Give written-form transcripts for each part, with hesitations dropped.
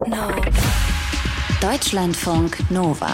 Deutschlandfunk Nova.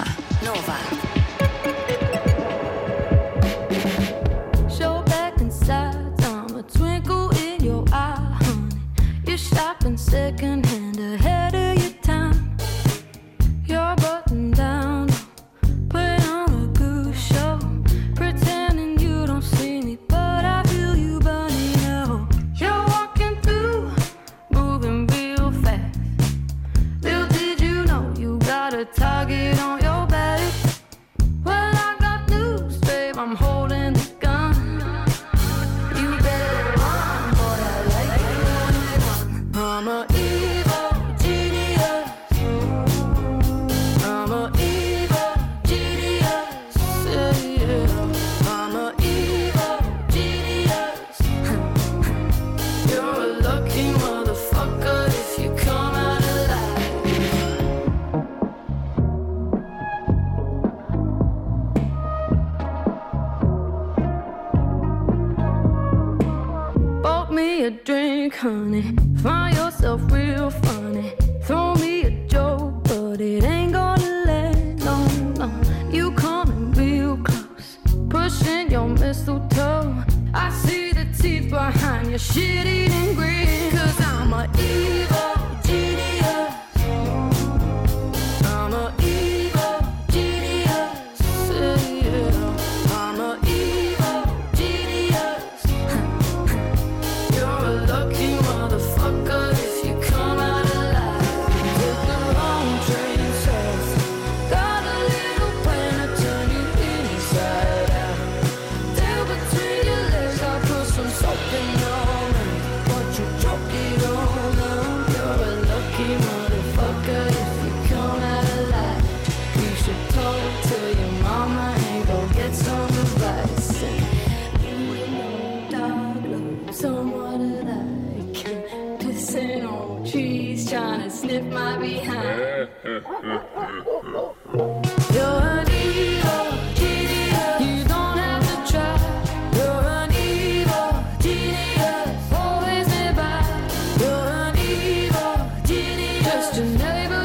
Show back inside, I'm a twinkle in your eye, honey. You're shopping secondhand ahead of your time. You're buttoned down, put on a good show, pretending you don't see me, but I feel you burning out. You're walking through, moving real fast. Little did you know you got a target on your back. Well, I got news, babe, I'm holding the gun. You better run, boy, I like it when you run. I'm a evil genius. I'm a evil genius. Yeah. I'm a evil genius. You're a lucky motherfucker if you come out alive. Bought me a drink, honey. Find yourself real funny. Throw me a joke, but it ain't gonna last long. No. You coming real close, pushing your mistletoe. I see the teeth behind your shit-eating grin. 'Cause I'm a evil genius. I'm a evil genius. Yeah. I'm a evil genius. You're a lucky motherfucker if you come out alive. Took the wrong train south. Got a little plan to turn you inside out. Tail between your legs, I put some soap in your mouth. But you choke it all down. You're a lucky motherfucker if you come out alive. You should talk to your mama and go get some advice. You know, dog, look somewhat alike. Pissing on trees, trying to sniff my behind. You're an evil genius. You don't have to try. You're an evil genius. Always nearby. You're an evil genius. Just your neighbor.